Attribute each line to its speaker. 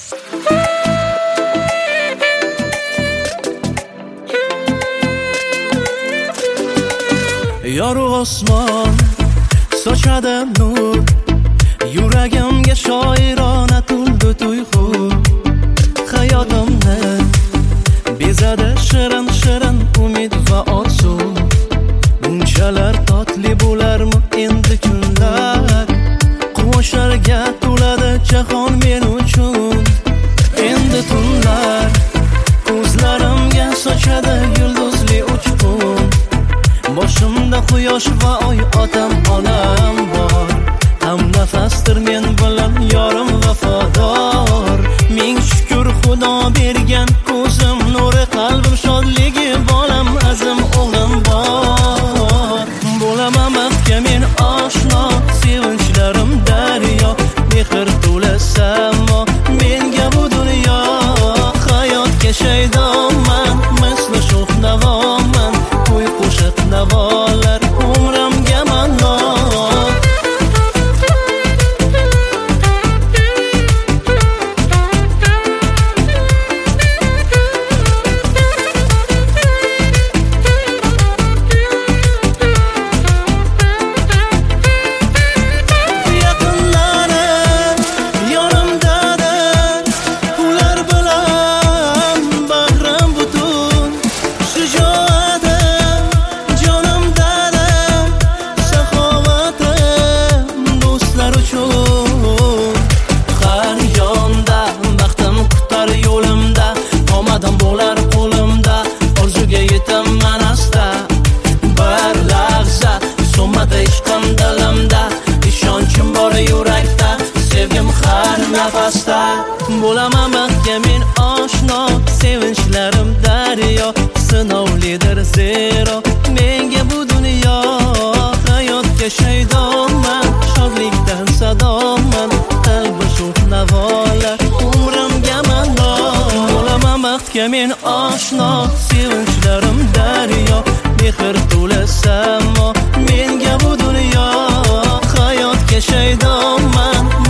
Speaker 1: Yorug' osmon sochadi nur, yuragimga shoirona tuldi tuyg'u. Hayotimni bezadi shirin shirin umid va orzu. Bunchalar totli bo'larmi endi kunlar? Quvoshlarga to'ladi jahon men uchun. Endi tunlar ko'zlarimga sochadi yulduzli uchqun. Boshimda quyosh va oy, otam onam bor. Ham nafasdir men bilan yorim vafodor. Ming shukr Xudo bergan ko'zim nuri, qalbim shodligi, bolam azim o'g'lim bor. Bo'laman mahkam men oshno, sevinchlarim daryo, mehr to'la samo menga bu dunyo. Hayotga shaydoman, misli sho'x navoman, to'y qo'shiq navolar umrimga ma'no. Bo'laman mahkam men oshno, sevinchlarim daryo, sinovlidir zero menga bu dunyo. Hayotga shaydoman, shodlikdan sadoman, qalbi sho'x navolar umrimga ma'no. Bo'laman mahkam men oshno, sevinchlarim daryo, mehr to'la samo menga bu dunyo. Hayotga shaydoman,